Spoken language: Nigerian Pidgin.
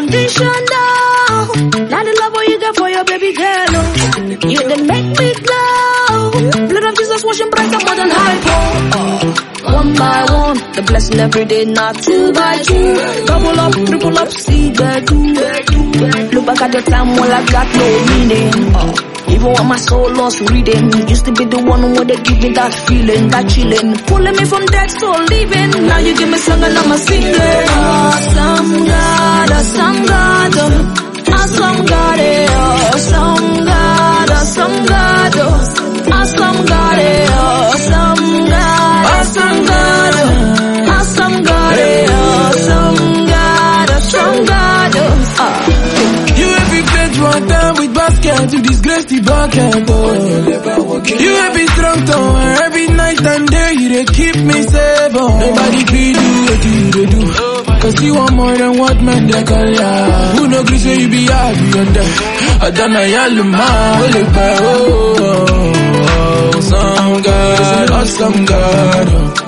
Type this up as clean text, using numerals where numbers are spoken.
unconditional. Now the love what you get for your baby girl. You done make me glow. Blood of Jesus washing brighter more than hypo. One by one, the blessing every day, not 2 by 2. Double up, triple up, see the do. Look back at the time while I got no meaning. Even when my soul lost reading, used to be the one who would give me that feeling, that chilling, pulling me from dead soul leaving. Now you give me song and I'm a singer. Awesome God, awesome God, awesome God, awesome God, awesome God, awesome God, awesome God, awesome God, awesome God, awesome God, awesome God. You every pledge one time with basket to disgrace the bucket. You every strong tower every night and day you they keep me safe. Nobody be do what you do. Cause you want more than what man they call ya. Who no agree say you be happy on that. I done a yaluma, some God, awesome God.